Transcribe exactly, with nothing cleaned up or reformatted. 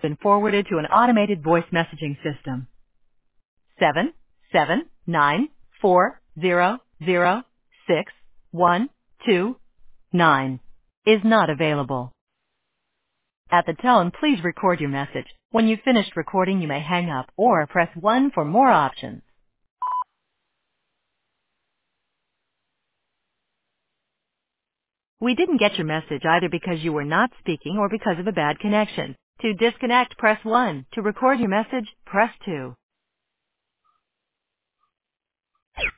Been forwarded to an automated voice messaging system. Seven seven nine four zero zero six one two nine is not available. At the tone, please record your message. When you've finished recording, you may hang up or press one for more options. We didn't get your message either because you were not speaking or because of a bad connection. To disconnect, press one. To record your message, press two.